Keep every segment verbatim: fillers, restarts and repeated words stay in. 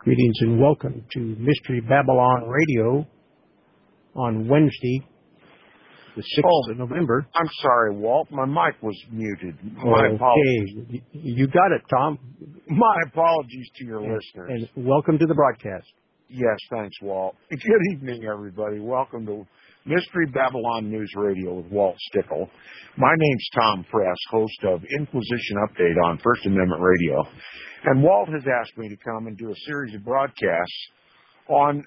Greetings and welcome to Mystery Babylon Radio on Wednesday, the sixth Oh, of November. I'm sorry, Walt. My mic was muted. My Okay, apologies. you got it, Tom. My apologies to your And, listeners. and welcome to the broadcast. Yes, thanks, Walt. Good evening, everybody. Welcome to Mystery Babylon News Radio with Walt Stickle. My name's Tom Fress, host of Inquisition Update on First Amendment Radio. And Walt has asked me to come and do a series of broadcasts on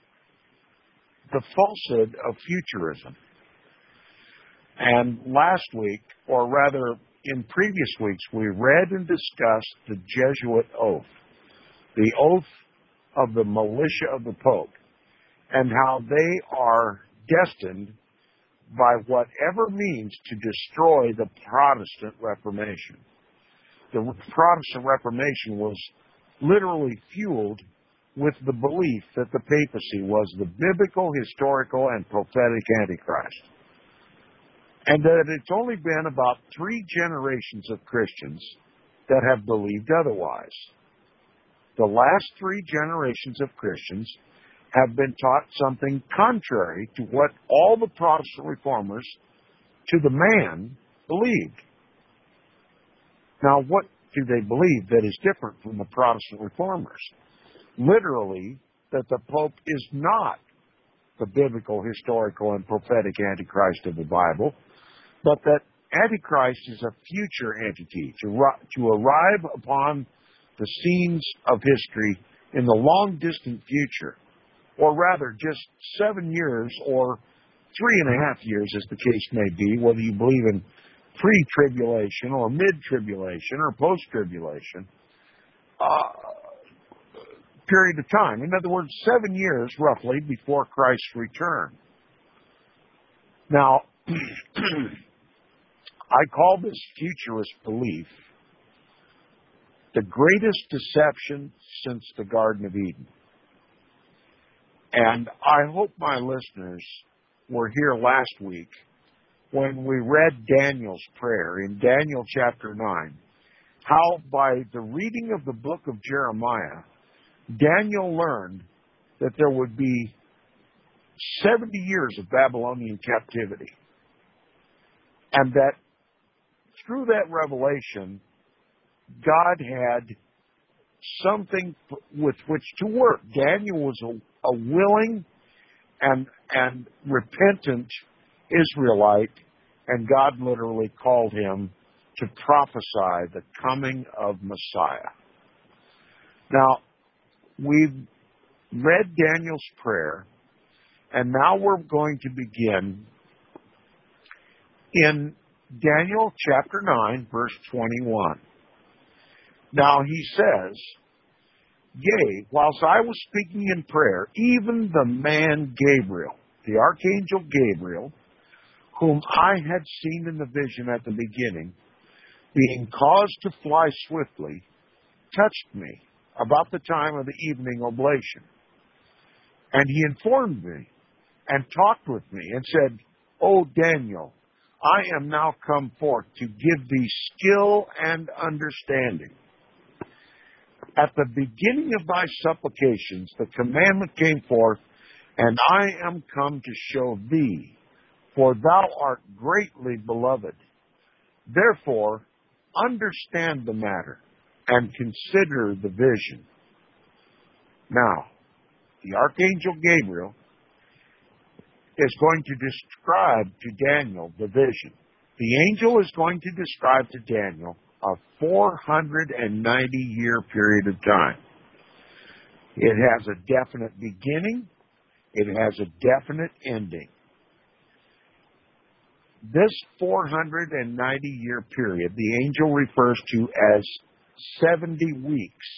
the falsehood of futurism. And last week, or rather in previous weeks, we read and discussed the Jesuit oath, the oath of the militia of the Pope, and how they are destined by whatever means to destroy the Protestant Reformation. The Protestant Reformation was literally fueled with the belief that the papacy was the biblical, historical, and prophetic Antichrist. And that it's only been about three generations of Christians that have believed otherwise. The last three generations of Christians have been taught something contrary to what all the Protestant reformers, to the man, believed. Now, what do they believe that is different from the Protestant reformers? Literally, that the Pope is not the biblical, historical, and prophetic Antichrist of the Bible, but that Antichrist is a future entity to, to arrive upon the scenes of history in the long-distant future, or rather just seven years or three and a half years, as the case may be, whether you believe in pre-tribulation or mid-tribulation or post-tribulation uh, period of time. In other words, seven years roughly before Christ's return. Now, I call this futurist belief the greatest deception since the Garden of Eden. And I hope my listeners were here last week when we read Daniel's prayer in Daniel chapter nine, how by the reading of the book of Jeremiah, Daniel learned that there would be seventy years of Babylonian captivity. And that through that revelation, God had something with which to work. Daniel was a, a willing and, and repentant Israelite, and God literally called him to prophesy the coming of Messiah. Now, we've read Daniel's prayer, and now we're going to begin in Daniel chapter nine, verse twenty-one. Now he says, "Yea, whilst I was speaking in prayer, even the man Gabriel, the archangel Gabriel, whom I had seen in the vision at the beginning, being caused to fly swiftly, touched me about the time of the evening oblation. And he informed me and talked with me and said, O Daniel, I am now come forth to give thee skill and understanding. At the beginning of thy supplications, the commandment came forth, and I am come to show thee, for thou art greatly beloved. Therefore, understand the matter and consider the vision." Now, the archangel Gabriel is going to describe to Daniel the vision. The angel is going to describe to Daniel a four hundred ninety year period of time. It has a definite beginning. It has a definite ending. This four hundred ninety year period, the angel refers to as seventy weeks.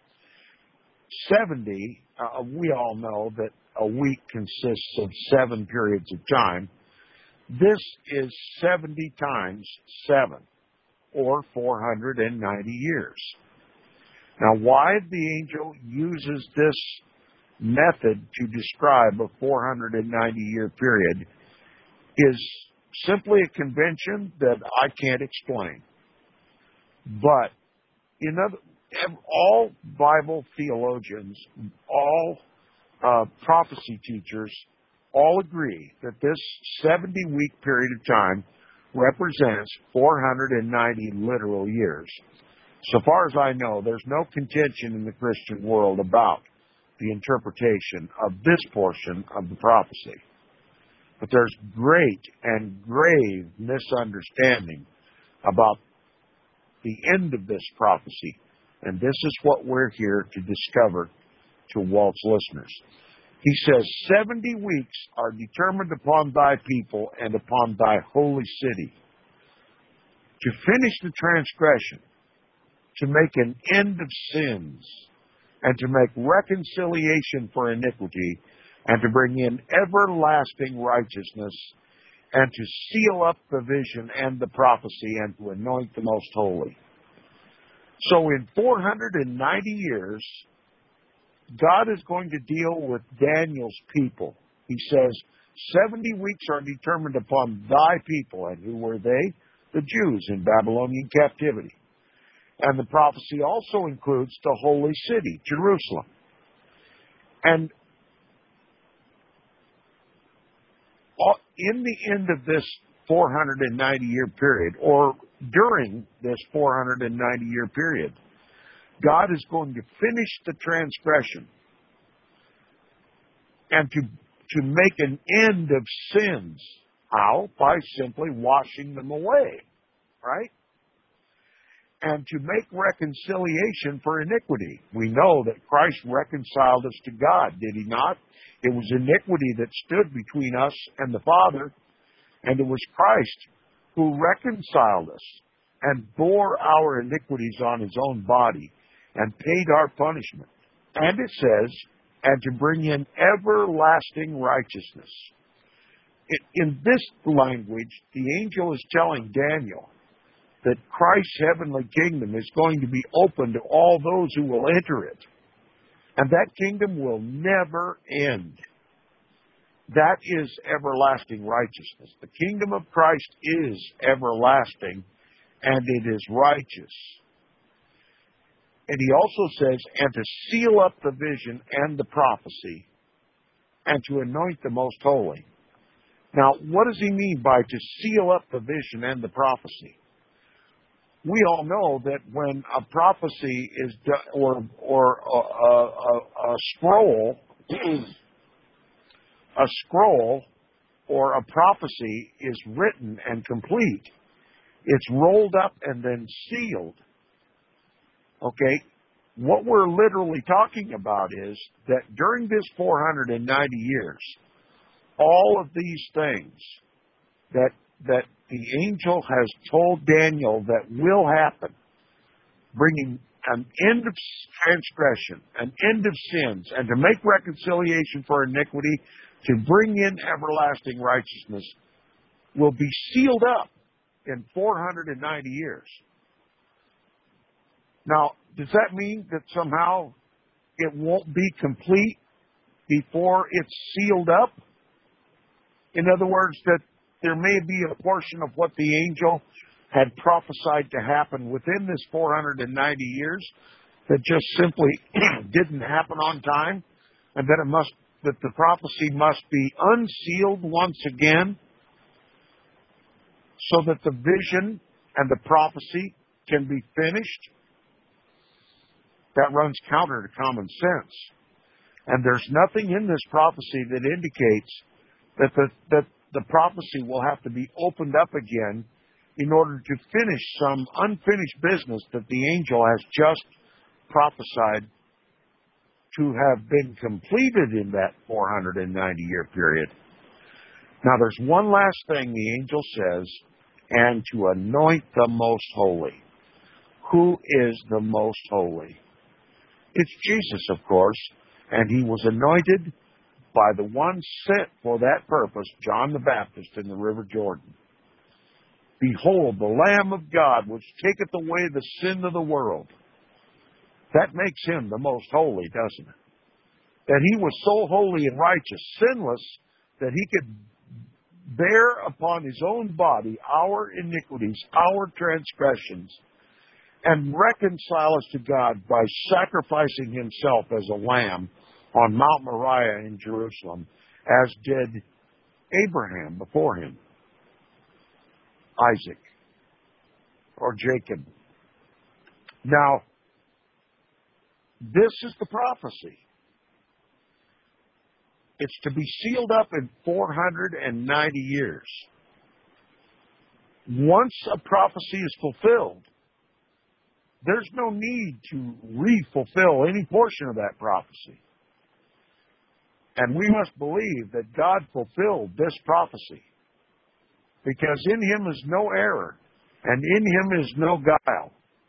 seventy, uh, we all know that a week consists of seven periods of time. This is seventy times seven, or four hundred ninety years. Now, why the angel uses this method to describe a four hundred ninety year period is simply a convention that I can't explain. But in other, all Bible theologians, all uh, prophecy teachers, all agree that this seventy-week period of time represents four hundred ninety literal years. So far as I know, there's no contention in the Christian world about the interpretation of this portion of the prophecy. But there's great and grave misunderstanding about the end of this prophecy. And this is what we're here to discover to Walt's listeners. He says, seventy weeks are determined upon thy people and upon thy holy city to finish the transgression, to make an end of sins, and to make reconciliation for iniquity, and to bring in everlasting righteousness, and to seal up the vision and the prophecy, and to anoint the most holy. So in four hundred ninety years, God is going to deal with Daniel's people. He says, seventy weeks are determined upon thy people. And who were they? The Jews in Babylonian captivity. And the prophecy also includes the holy city, Jerusalem. And in the end of this four hundred ninety year period, or during this four hundred ninety year period, God is going to finish the transgression and to, to make an end of sins. How? By simply washing them away, right? And to make reconciliation for iniquity. We know that Christ reconciled us to God, did he not? It was iniquity that stood between us and the Father, and it was Christ who reconciled us and bore our iniquities on his own body and paid our punishment. And it says, and to bring in everlasting righteousness. In this language, the angel is telling Daniel that Christ's heavenly kingdom is going to be open to all those who will enter it. And that kingdom will never end. That is everlasting righteousness. The kingdom of Christ is everlasting, and it is righteous. And he also says, and to seal up the vision and the prophecy, and to anoint the most holy. Now, what does he mean by to seal up the vision and the prophecy? We all know that when a prophecy is done, or or a, a, a, a scroll, a scroll or a prophecy is written and complete, it's rolled up and then sealed. Okay, what we're literally talking about is that during this four hundred ninety years, all of these things that that the angel has told Daniel that will happen, bringing an end of transgression, an end of sins, and to make reconciliation for iniquity, to bring in everlasting righteousness, will be sealed up in four hundred ninety years. Now, does that mean that somehow it won't be complete before it's sealed up? In other words, that there may be a portion of what the angel had prophesied to happen within this four hundred ninety years that just simply didn't happen on time, and that it must that the prophecy must be unsealed once again so that the vision and the prophecy can be finished. That runs counter to common sense. And there's nothing in this prophecy that indicates that the, that the prophecy will have to be opened up again in order to finish some unfinished business that the angel has just prophesied to have been completed in that four hundred ninety year period. Now there's one last thing the angel says, and to anoint the most holy. Who is the most holy? It's Jesus, of course, and he was anointed by the one sent for that purpose, John the Baptist in the River Jordan. Behold, the Lamb of God, which taketh away the sin of the world. That makes him the most holy, doesn't it? That he was so holy and righteous, sinless, that he could bear upon his own body our iniquities, our transgressions, and reconcile us to God by sacrificing himself as a lamb on Mount Moriah in Jerusalem, as did Abraham before him, Isaac, or Jacob. Now, this is the prophecy. It's to be sealed up in four hundred ninety years. Once a prophecy is fulfilled, there's no need to re-fulfill any portion of that prophecy. And we must believe that God fulfilled this prophecy, because in him is no error, and in him is no guile.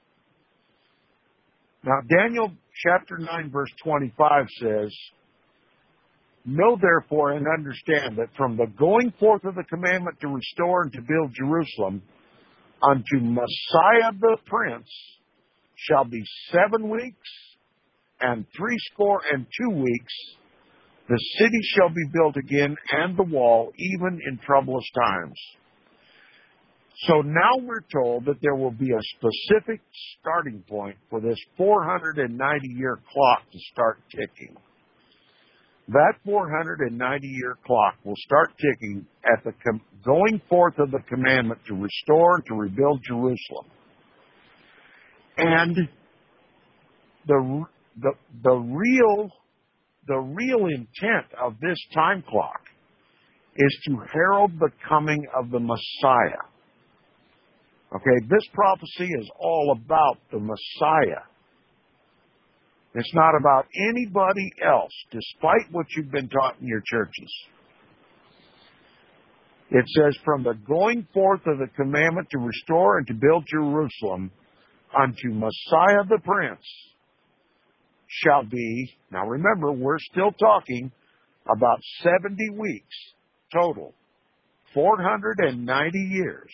Now, Daniel chapter nine, verse twenty-five says, "Know therefore and understand that from the going forth of the commandment to restore and to build Jerusalem unto Messiah the Prince shall be seven weeks, and threescore and two weeks. The city shall be built again, and the wall, even in troublous times." So now we're told that there will be a specific starting point for this four hundred ninety year clock to start ticking. That four hundred ninety year clock will start ticking at the com- going forth of the commandment to restore and to rebuild Jerusalem. And the, the, the real, the real intent of this time clock is to herald the coming of the Messiah. Okay, this prophecy is all about the Messiah. It's not about anybody else, despite what you've been taught in your churches. It says, "From the going forth of the commandment to restore and to build Jerusalem unto Messiah the Prince shall be," now remember, we're still talking about seventy weeks total, four hundred ninety years.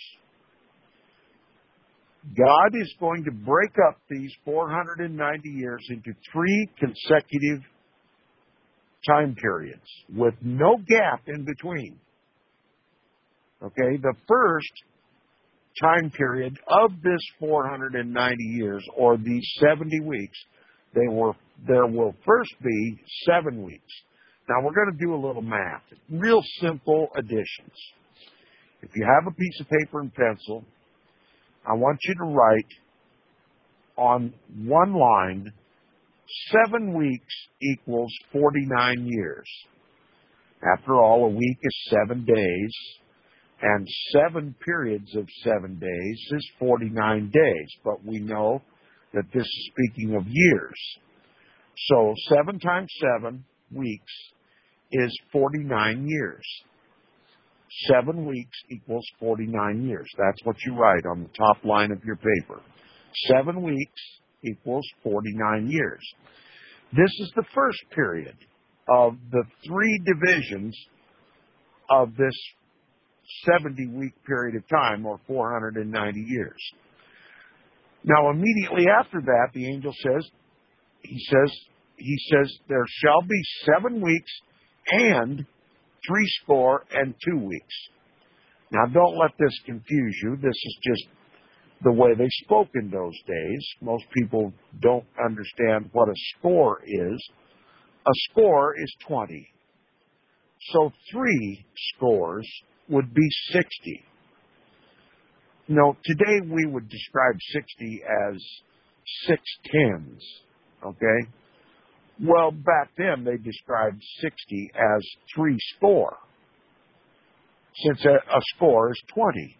God is going to break up these four hundred ninety years into three consecutive time periods with no gap in between. Okay, the first time period of this four hundred ninety years, or these seventy weeks, they were there will first be seven weeks. Now we're going to do a little math, real simple additions. If you have a piece of paper and pencil, I want you to write on one line, seven weeks equals forty-nine years. After all, a week is seven days, and seven periods of seven days is forty-nine days. But we know that this is speaking of years. So seven times seven weeks is forty-nine years. Seven weeks equals forty-nine years. That's what you write on the top line of your paper. Seven weeks equals forty-nine years. This is the first period of the three divisions of this seventy-week period of time, or four hundred ninety years. Now, immediately after that, the angel says, he says, he says, "There shall be seven weeks and threescore and two weeks." Now, don't let this confuse you. This is just the way they spoke in those days. Most people don't understand what a score is. A score is twenty. So three scores would be sixty. No, today we would describe sixty as six tens, okay? Well, back then they described sixty as three score, since a, a score is twenty,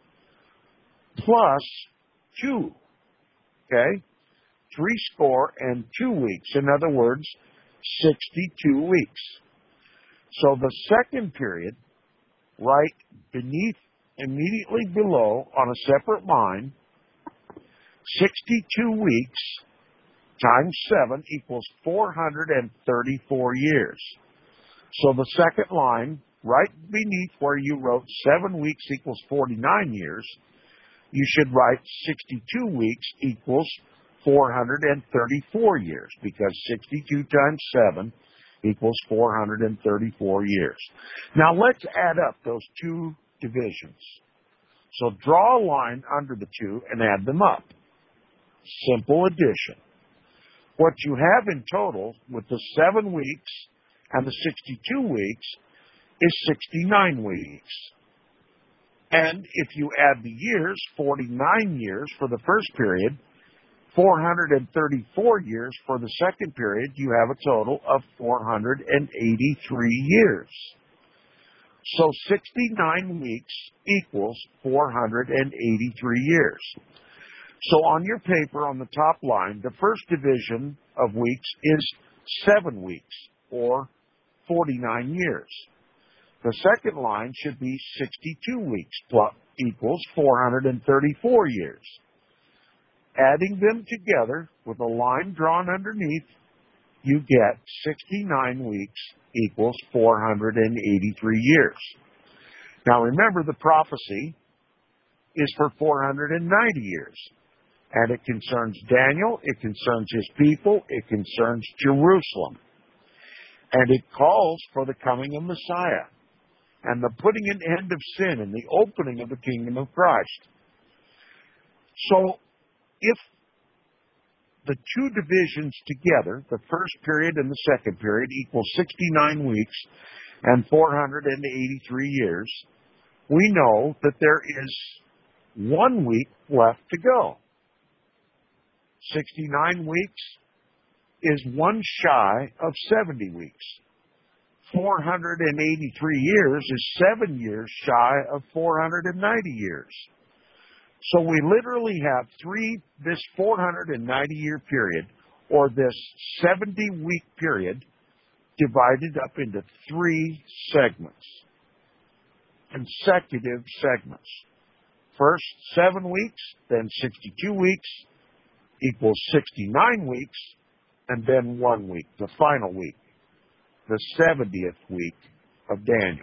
plus two, okay? Three score and two weeks. In other words, sixty-two weeks. So the second period, right beneath, immediately below, on a separate line, sixty-two weeks times seven equals four hundred thirty-four years. So the second line, right beneath where you wrote seven weeks equals forty-nine years, you should write sixty-two weeks equals four hundred thirty-four years, because sixty-two times seven equals four hundred thirty-four years. Now let's add up those two divisions. So draw a line under the two and add them up. simple addition. What you have in total with the seven weeks and the sixty-two weeks is sixty-nine weeks. And if you add the years, forty-nine years for the first period, four hundred thirty-four years for the second period, you have a total of four hundred eighty-three years. So sixty-nine weeks equals four hundred eighty-three years. So on your paper on the top line, the first division of weeks is seven weeks, or forty-nine years. The second line should be sixty-two weeks plus equals four hundred thirty-four years. Adding them together with a line drawn underneath, you get sixty-nine weeks equals four hundred eighty-three years. Now remember, the prophecy is for four hundred ninety years. And it concerns Daniel, it concerns his people, it concerns Jerusalem. And it calls for the coming of Messiah and the putting an end of sin and the opening of the kingdom of Christ. So, if the two divisions together, the first period and the second period, equal sixty-nine weeks and four hundred eighty-three years, we know that there is one week left to go. sixty-nine weeks is one shy of seventy weeks. four hundred eighty-three years is seven years shy of four hundred ninety years. So we literally have three, this four hundred ninety year period, or this seventy week period, divided up into three segments, consecutive segments. First seven weeks, then sixty-two weeks, equals sixty-nine weeks, and then one week, the final week, the seventieth week of Daniel.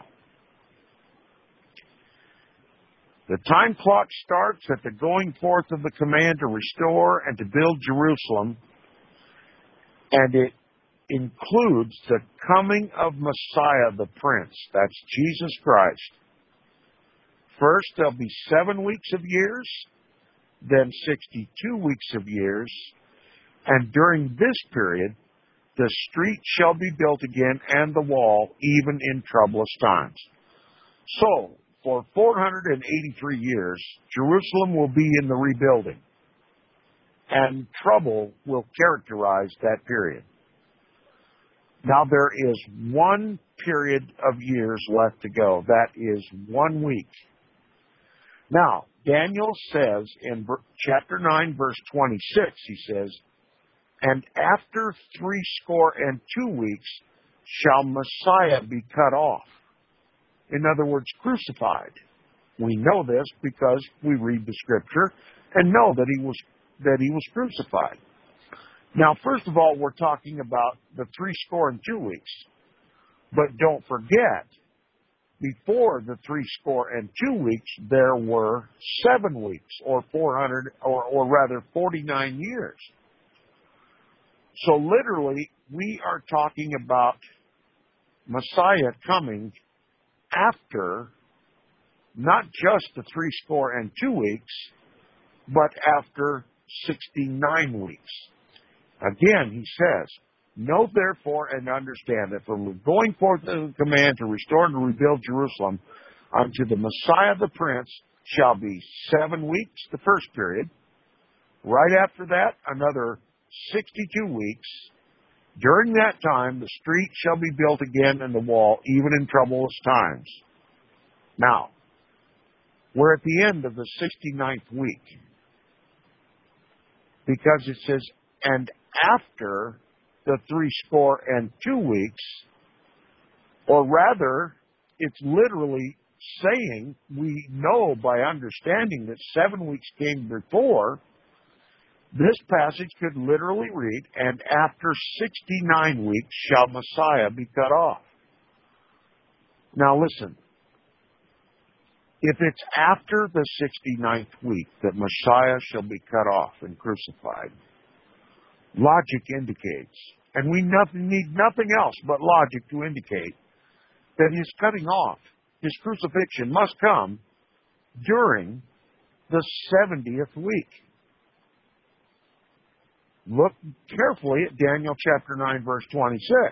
The time clock starts at the going forth of the command to restore and to build Jerusalem, and it includes the coming of Messiah the Prince. That's Jesus Christ. First, there'll be seven weeks of years, then sixty-two weeks of years, and during this period, the street shall be built again and the wall, even in troublous times. So, for four hundred eighty-three years, Jerusalem will be in the rebuilding, and trouble will characterize that period. Now, there is one period of years left to go. That is one week. Now, Daniel says in chapter nine, verse twenty-six, he says, "And after three score and two weeks shall Messiah be cut off." In other words, crucified. We know this because we read the scripture and know that he was that he was crucified. Now, first of all, we're talking about the three score and two weeks. But don't forget, before the three score and two weeks, there were seven weeks, or four hundred, or, or rather forty-nine years. So literally, we are talking about Messiah coming after not just the three score and two weeks, but after sixty-nine weeks. Again, he says, "Know therefore and understand that from the going forth of the command to restore and to rebuild Jerusalem unto the Messiah the Prince shall be seven weeks," the first period. Right after that, another sixty-two weeks. During that time, the street shall be built again and the wall, even in troublous times. Now, we're at the end of the sixty-ninth week, because it says, "And after the three score and two weeks," or rather, it's literally saying, we know by understanding that seven weeks came before. This passage could literally read, "And after sixty-nine weeks shall Messiah be cut off." Now listen, if it's after the sixty-ninth week that Messiah shall be cut off and crucified, logic indicates, and we nothing, need nothing else but logic to indicate, that his cutting off, his crucifixion, must come during the seventieth week. Look carefully at Daniel chapter nine, verse twenty-six.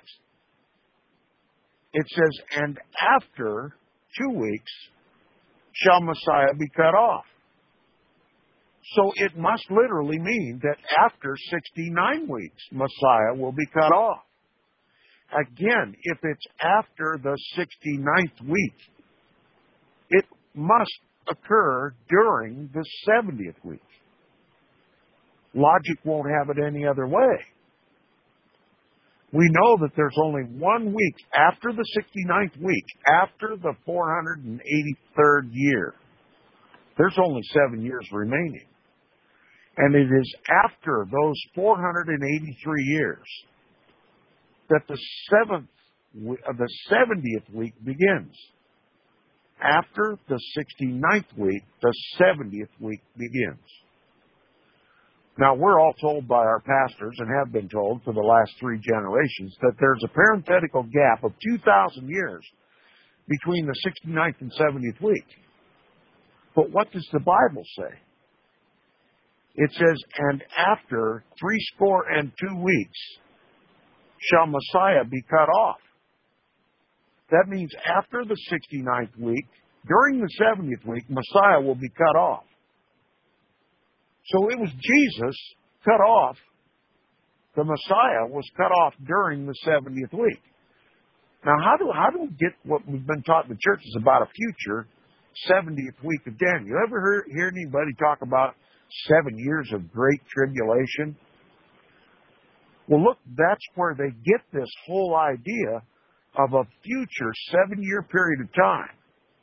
It says, and after two weeks shall Messiah be cut off. So it must literally mean that after sixty-nine weeks, Messiah will be cut off. Again, if it's after the sixty-ninth week, it must occur during the seventieth week. Logic won't have it any other way. We know that there's only one week after the sixty-ninth week, after the four hundred eighty-third year. There's only seven years remaining. And it is after those four hundred eighty-three years that the seventh, the seventieth week begins. After the sixty-ninth week, the seventieth week begins. Now, we're all told by our pastors, and have been told for the last three generations, that there's a parenthetical gap of two thousand years between the sixty-ninth and seventieth week. But what does the Bible say? It says, and after three score and two weeks shall Messiah be cut off. That means after the sixty-ninth week, during the seventieth week, Messiah will be cut off. So it was Jesus cut off. The Messiah was cut off during the seventieth week. Now, how do how do we get what we've been taught in the churches about a future seventieth week of Daniel? You ever hear, hear anybody talk about seven years of great tribulation? Well, look, that's where they get this whole idea of a future seven-year period of time.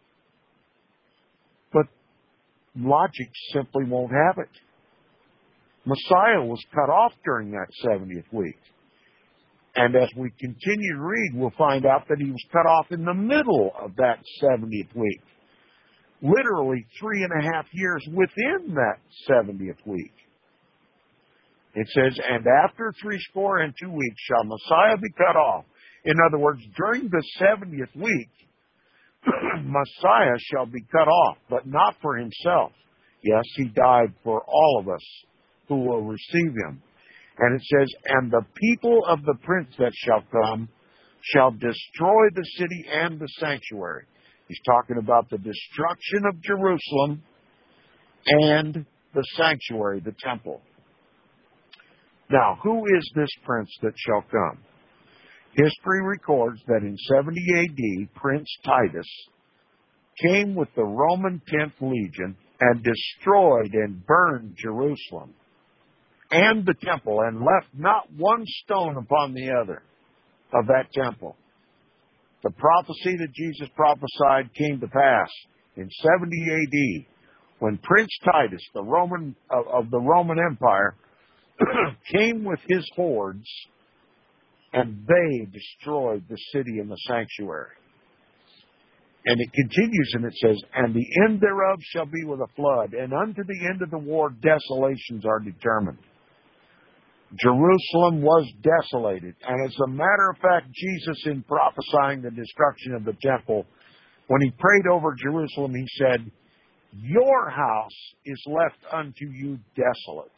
But logic simply won't have it. Messiah was cut off during that seventieth week. And as we continue to read, we'll find out that he was cut off in the middle of that seventieth week. Literally three and a half years within that seventieth week. It says, and after three score and two weeks shall Messiah be cut off. In other words, during the seventieth week, Messiah shall be cut off, but not for himself. Yes, he died for all of us who will receive him. And it says, and the people of the prince that shall come shall destroy the city and the sanctuary. He's talking about the destruction of Jerusalem and the sanctuary, the temple. Now, who is this prince that shall come? History records that in seventy A D, Prince Titus came with the Roman tenth Legion and destroyed and burned Jerusalem and the temple, and left not one stone upon the other of that temple. The prophecy that Jesus prophesied came to pass in seventy A D when Prince Titus, the Roman of, of the Roman Empire, came with his hordes, and they destroyed the city and the sanctuary. And it continues and it says, and the end thereof shall be with a flood, and unto the end of the war desolations are determined. Jerusalem was desolated. And as a matter of fact, Jesus, in prophesying the destruction of the temple, when he prayed over Jerusalem, he said, your house is left unto you desolate.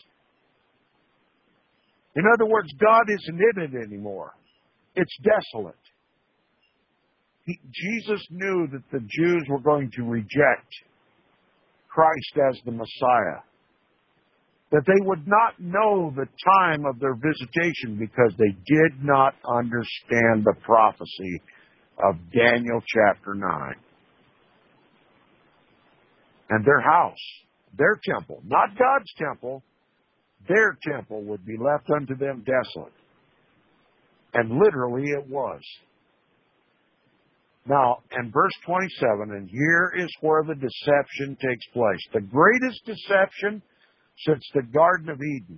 In other words, God isn't in it anymore. It's desolate. He, Jesus knew that the Jews were going to reject Christ as the Messiah. That they would not know the time of their visitation because they did not understand the prophecy of Daniel chapter nine. And their house, their temple, not God's temple, their temple would be left unto them desolate. And literally it was. Now, in verse twenty-seven, and here is where the deception takes place. The greatest deception since the Garden of Eden.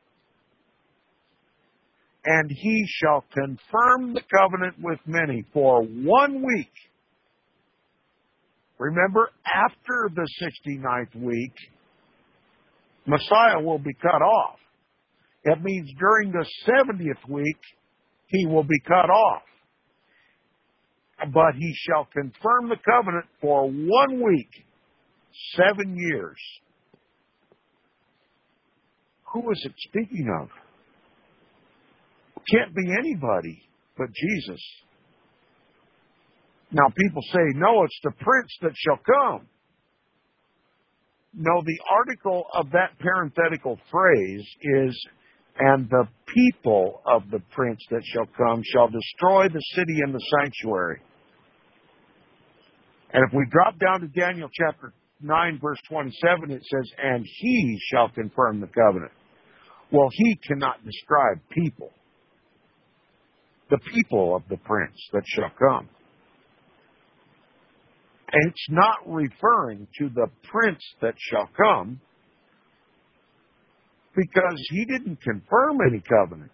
And he shall confirm the covenant with many for one week. Remember, after the sixty-ninth week, Messiah will be cut off. That means during the seventieth week, he will be cut off. But he shall confirm the covenant for one week, seven years. Who is it speaking of? can't be anybody but Jesus. Now people say, no, it's the prince that shall come. No, the article of that parenthetical phrase is, and the people of the prince that shall come shall destroy the city and the sanctuary. And if we drop down to Daniel chapter nine, verse twenty-seven, it says, and he shall confirm the covenant. Well, he cannot describe people. The people of the prince that shall come. And it's not referring to the prince that shall come, because he didn't confirm any covenants.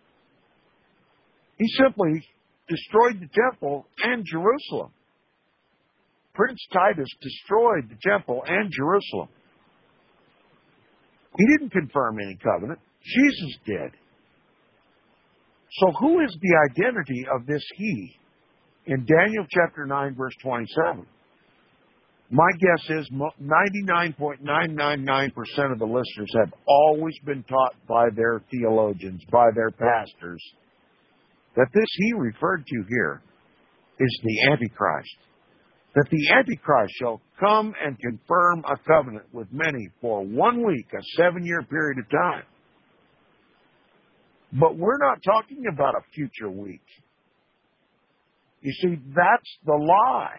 He simply destroyed the temple and Jerusalem. Prince Titus destroyed the temple and Jerusalem. He didn't confirm any covenant. Jesus did. So who is the identity of this he in Daniel chapter nine, verse twenty-seven? My guess is ninety-nine point nine nine nine percent of the listeners have always been taught by their theologians, by their pastors, that this he referred to here is the Antichrist. That the Antichrist shall come and confirm a covenant with many for one week, a seven-year period of time. But we're not talking about a future week. You see, that's the lie.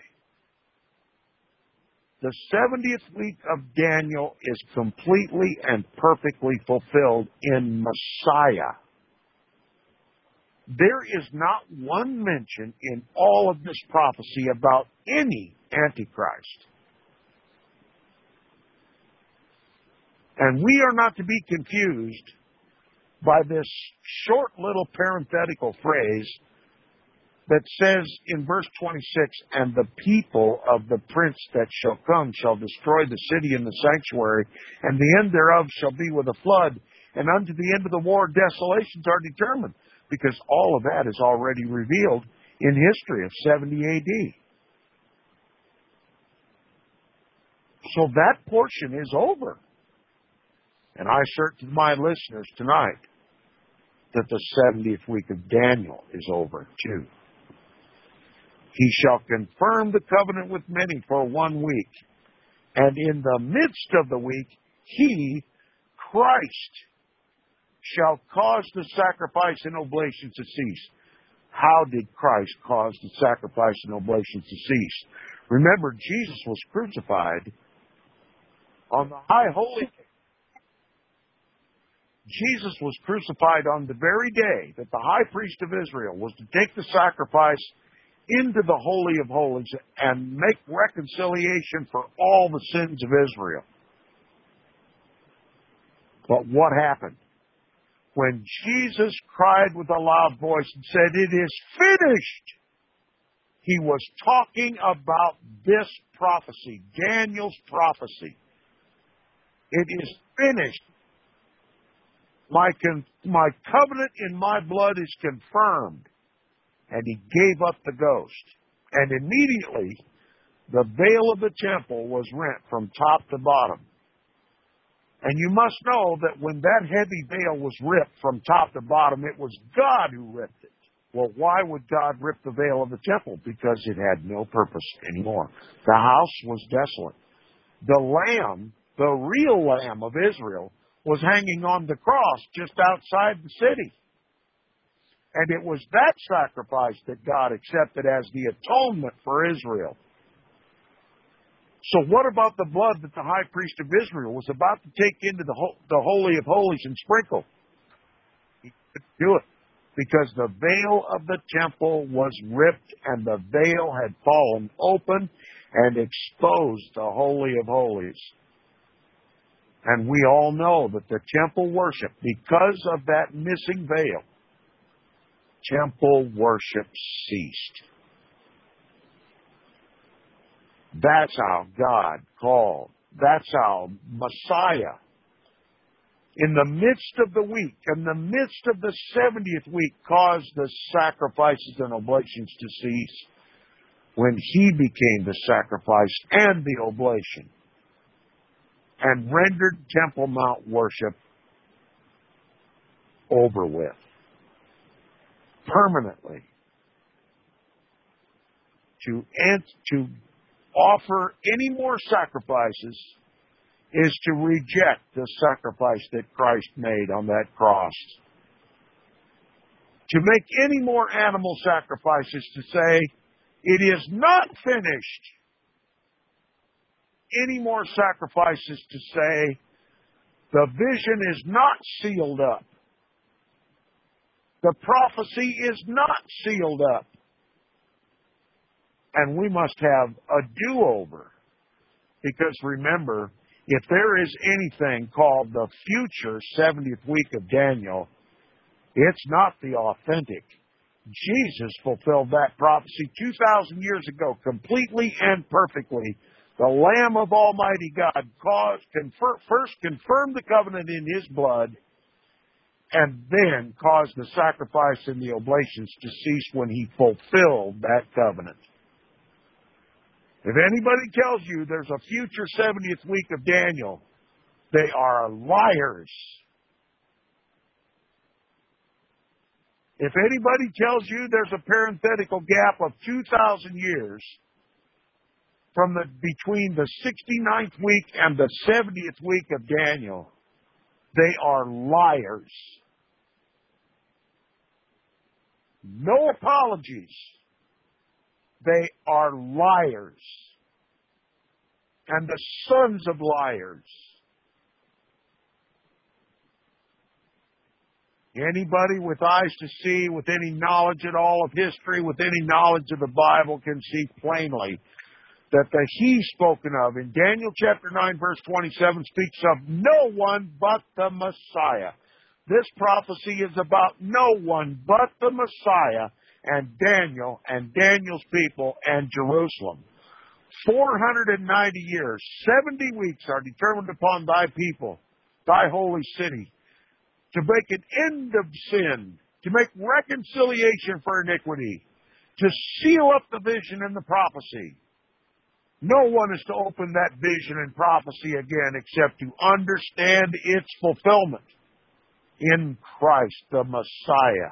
The seventieth week of Daniel is completely and perfectly fulfilled in Messiah. There is not one mention in all of this prophecy about any Antichrist. And we are not to be confused by this short little parenthetical phrase that says in verse twenty-six, and the people of the prince that shall come shall destroy the city and the sanctuary, and the end thereof shall be with a flood, and unto the end of the war desolations are determined, because all of that is already revealed in history of seventy A D. So that portion is over. And I assert to my listeners tonight that the seventieth week of Daniel is over too. He shall confirm the covenant with many for one week. And in the midst of the week, he, Christ, shall cause the sacrifice and oblation to cease. How did Christ cause the sacrifice and oblation to cease? Remember, Jesus was crucified on the high holy day. Jesus was crucified on the very day that the high priest of Israel was to take the sacrifice into the Holy of Holies and make reconciliation for all the sins of Israel. But what happened? When Jesus cried with a loud voice and said, "It is finished," he was talking about this prophecy, Daniel's prophecy. It is finished. My, con- my covenant in my blood is confirmed. And he gave up the ghost. And immediately, the veil of the temple was rent from top to bottom. And you must know that when that heavy veil was ripped from top to bottom, it was God who ripped it. Well, why would God rip the veil of the temple? Because it had no purpose anymore. The house was desolate. The lamb, the real lamb of Israel, was hanging on the cross just outside the city. And it was that sacrifice that God accepted as the atonement for Israel. So what about the blood that the high priest of Israel was about to take into the, ho- the Holy of Holies and sprinkle? He couldn't do it because the veil of the temple was ripped and the veil had fallen open and exposed the Holy of Holies. And we all know that the temple worship, because of that missing veil, temple worship ceased. That's how God called. That's how Messiah, in the midst of the week, in the midst of the seventieth week, caused the sacrifices and oblations to cease when he became the sacrifice and the oblation and rendered Temple Mount worship over with. permanently. To, to offer any more sacrifices is to reject the sacrifice that Christ made on that cross. To make any more animal sacrifices, to say, it is not finished. Any more sacrifices to say, the vision is not sealed up. The prophecy is not sealed up. And we must have a do-over. Because remember, if there is anything called the future seventieth week of Daniel, it's not the authentic. Jesus fulfilled that prophecy two thousand years ago, completely and perfectly. The Lamb of Almighty God caused, confer, first confirmed the covenant in His blood, and then caused the sacrifice and the oblations to cease when He fulfilled that covenant. If anybody tells you there's a future seventieth week of Daniel, they are liars. If anybody tells you there's a parenthetical gap of two thousand years from the between the sixty-ninth week and the seventieth week of Daniel, they are liars. No apologies. They are liars. And the sons of liars. Anybody with eyes to see, with any knowledge at all of history, with any knowledge of the Bible, can see plainly that the He spoken of in Daniel chapter nine, verse twenty-seven, speaks of no one but the Messiah. This prophecy is about no one but the Messiah and Daniel and Daniel's people and Jerusalem. four hundred ninety years, seventy weeks are determined upon thy people, thy holy city, to make an end of sin, to make reconciliation for iniquity, to seal up the vision and the prophecy. No one is to open that vision and prophecy again except to understand its fulfillment in Christ the Messiah.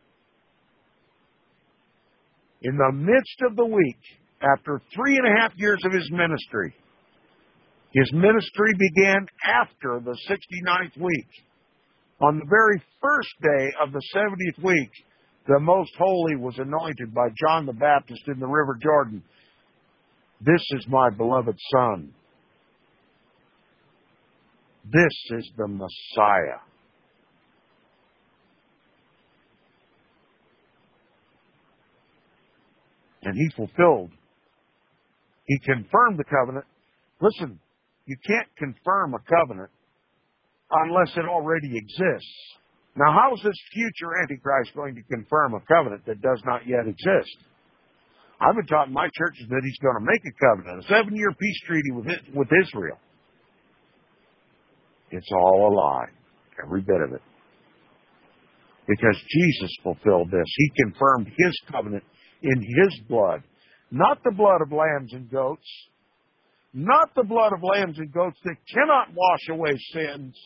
In the midst of the week, after three and a half years of his ministry, his ministry began after the sixty-ninth week. On the very first day of the seventieth week, the Most Holy was anointed by John the Baptist in the River Jordan. This is my beloved Son. This is the Messiah. And he fulfilled. He confirmed the covenant. Listen, you can't confirm a covenant unless it already exists. Now, how is this future Antichrist going to confirm a covenant that does not yet exist? I've been taught in my churches that he's going to make a covenant, a seven-year peace treaty with it, with Israel. It's all a lie, every bit of it. Because Jesus fulfilled this. He confirmed his covenant in his blood. Not the blood of lambs and goats. Not the blood of lambs and goats that cannot wash away sins.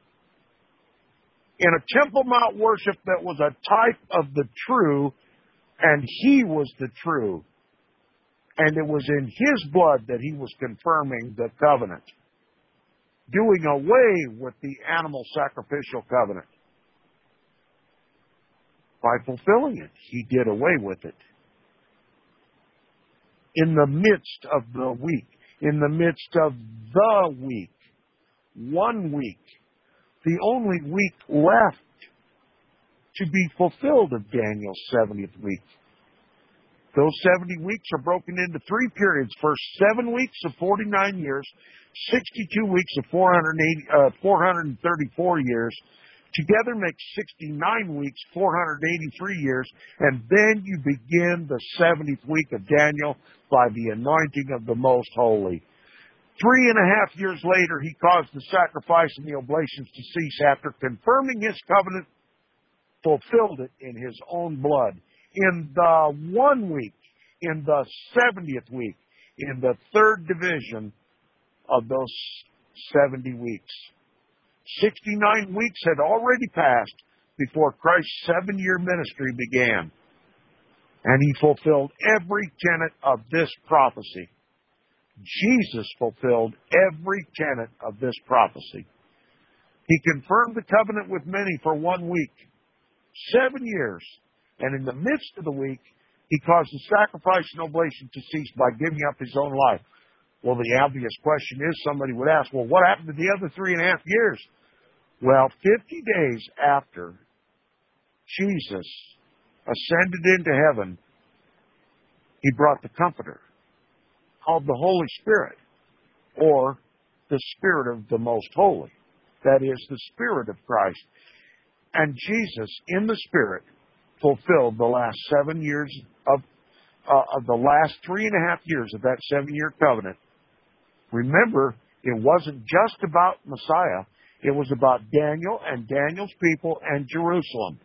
In a Temple Mount worship that was a type of the true, and he was the true. And it was in his blood that he was confirming the covenant. Doing away with the animal sacrificial covenant. By fulfilling it, he did away with it. In the midst of the week, in the midst of the week, one week, the only week left to be fulfilled of Daniel's seventieth week. Those seventy weeks are broken into three periods. First seven weeks of forty-nine years, sixty-two weeks of four hundred eighty, uh, four hundred thirty-four years, together make sixty-nine weeks, four hundred eighty-three years, and then you begin the seventieth week of Daniel by the anointing of the Most Holy. Three and a half years later, he caused the sacrifice and the oblations to cease after confirming his covenant, fulfilled it in his own blood. In the one week, in the seventieth week, in the third division of those seventy weeks. sixty-nine weeks had already passed. before Christ's seven-year ministry began. And he fulfilled every tenet of this prophecy. Jesus fulfilled every tenet of this prophecy. He confirmed the covenant with many for one week, seven years. And in the midst of the week, he caused the sacrifice and oblation to cease by giving up his own life. Well, the obvious question is, somebody would ask, well, what happened to the other three and a half years? Well, fifty days after Jesus ascended into heaven, he brought the Comforter, called the Holy Spirit, or the Spirit of the Most Holy. That is, the Spirit of Christ. And Jesus, in the Spirit, fulfilled the last seven years of, uh, of the last three and a half years of that seven-year covenant. Remember, it wasn't just about Messiah. It was about Daniel and Daniel's people and Jerusalem.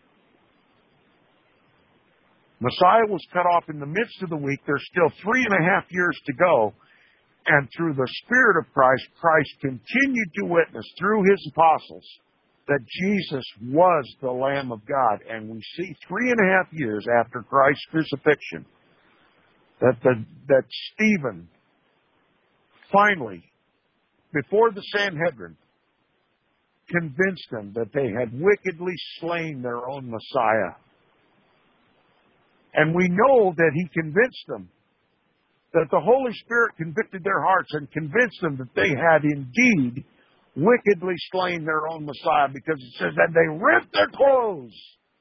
Messiah was cut off in the midst of the week. There's still three and a half years to go. And through the Spirit of Christ, Christ continued to witness through his apostles that Jesus was the Lamb of God. And we see three and a half years after Christ's crucifixion that, the, that Stephen finally, before the Sanhedrin, convinced them that they had wickedly slain their own Messiah. And we know that he convinced them, that the Holy Spirit convicted their hearts and convinced them that they had indeed wickedly slain their own Messiah, because it says that they rent their clothes.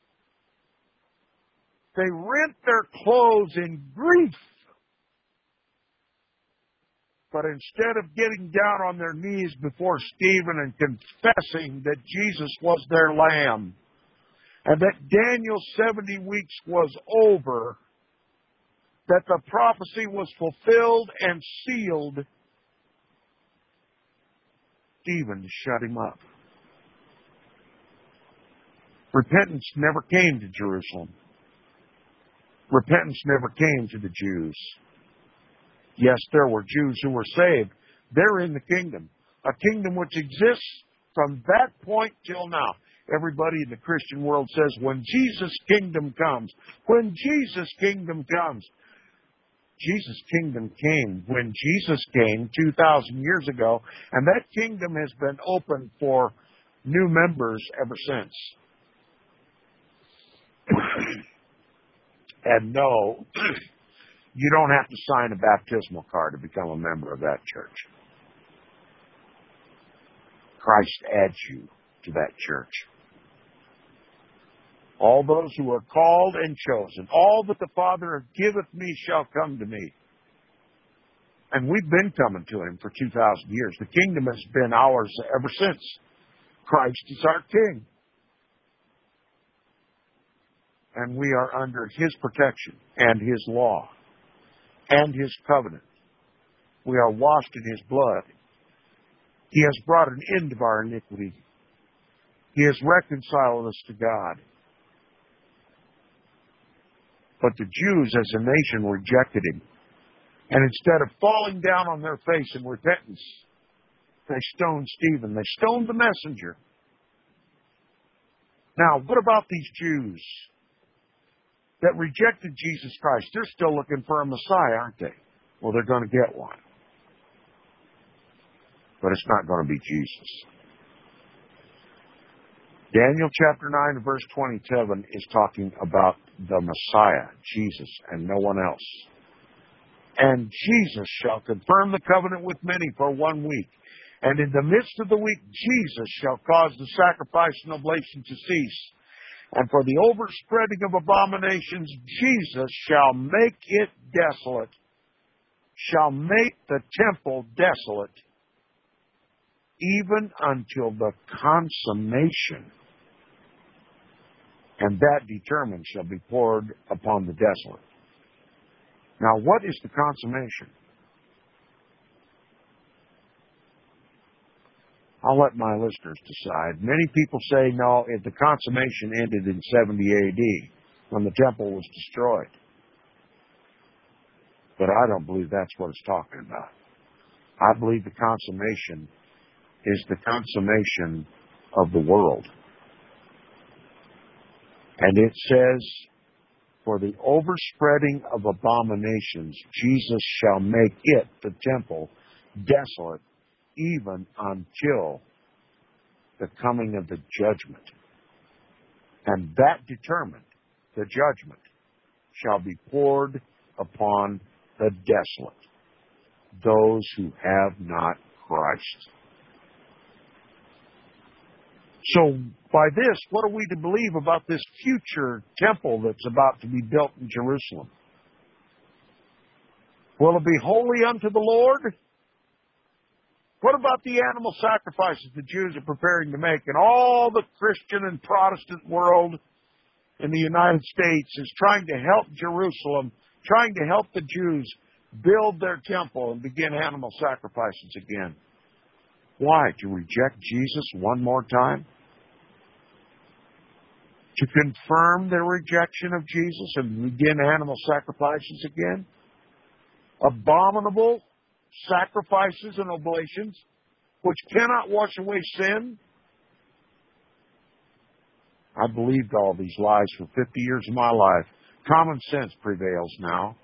They rent their clothes in grief. But instead of getting down on their knees before Stephen and confessing that Jesus was their Lamb, and that Daniel's seventy weeks was over, that the prophecy was fulfilled and sealed, Stephen shut him up. Repentance never came to Jerusalem. Repentance never came to the Jews. Yes, there were Jews who were saved. They're in the kingdom, a kingdom which exists from that point till now. Everybody in the Christian world says, when Jesus' kingdom comes, when Jesus' kingdom comes. Jesus' kingdom came when Jesus came two thousand years ago, and that kingdom has been open for new members ever since. And no, you don't have to sign a baptismal card to become a member of that church. Christ adds you to that church. All those who are called and chosen, all that the Father giveth me shall come to me. And we've been coming to him for two thousand years. The kingdom has been ours ever since. Christ is our King. And we are under his protection and his law and his covenant. We are washed in his blood. He has brought an end of our iniquity. He has reconciled us to God. But the Jews as a nation rejected him. And instead of falling down on their face in repentance, they stoned Stephen. They stoned the messenger. Now, what about these Jews that rejected Jesus Christ? They're still looking for a Messiah, aren't they? Well, they're going to get one. But it's not going to be Jesus. Daniel chapter nine, verse twenty-seven is talking about the Messiah, Jesus, and no one else. And Jesus shall confirm the covenant with many for one week. And in the midst of the week, Jesus shall cause the sacrifice and oblation to cease. And for the overspreading of abominations, Jesus shall make it desolate, shall make the temple desolate, even until the consummation. And that determined shall be poured upon the desolate. Now, what is the consummation? I'll let my listeners decide. Many people say, no, the consummation ended in seventy A D when the temple was destroyed. But I don't believe that's what it's talking about. I believe the consummation is the consummation of the world. And it says, for the overspreading of abominations, Jesus shall make it, the temple, desolate, even until the coming of the judgment. And that determined, the judgment, shall be poured upon the desolate, those who have not Christ. So, by this, what are we to believe about this future temple that's about to be built in Jerusalem? Will it be holy unto the Lord? What about the animal sacrifices the Jews are preparing to make? And all the Christian and Protestant world in the United States is trying to help Jerusalem, trying to help the Jews build their temple and begin animal sacrifices again. Why? To reject Jesus one more time? To confirm their rejection of Jesus and begin animal sacrifices again? Abominable sacrifices and oblations which cannot wash away sin? I believed all these lies for fifty years of my life. Common sense prevails now.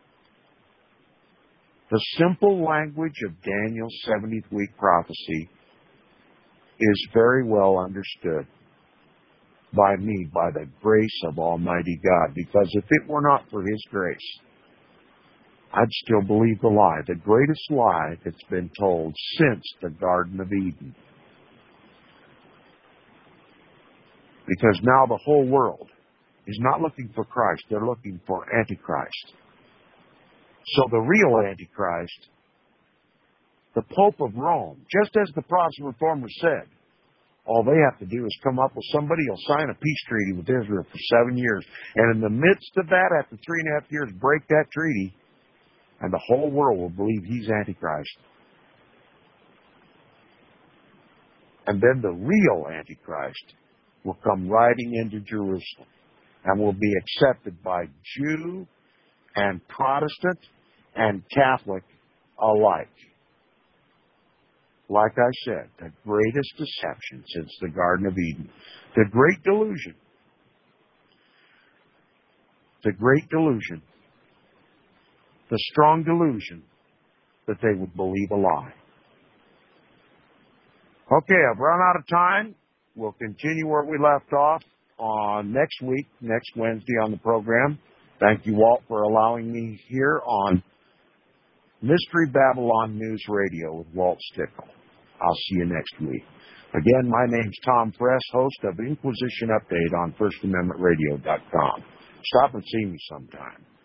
The simple language of Daniel's seventieth week prophecy is very well understood by me, by the grace of Almighty God. Because if it were not for His grace, I'd still believe the lie, the greatest lie that's been told since the Garden of Eden. Because now the whole world is not looking for Christ, they're looking for Antichrist. So the real Antichrist, the Pope of Rome, just as the Protestant Reformers said, all they have to do is come up with somebody who'll sign a peace treaty with Israel for seven years. And in the midst of that, after three and a half years, break that treaty, and the whole world will believe he's Antichrist. And then the real Antichrist will come riding into Jerusalem and will be accepted by Jew and Protestant and Catholic alike. Like I said, the greatest deception since the Garden of Eden. The great delusion. The great delusion. The strong delusion that they would believe a lie. Okay, I've run out of time. We'll continue where we left off on next week, next Wednesday on the program. Thank you, Walt, for allowing me here on Mystery Babylon News Radio with Walt Stickle. I'll see you next week. Again, my name's Tom Press, host of Inquisition Update on First Amendment Radio dot com. Stop and see me sometime.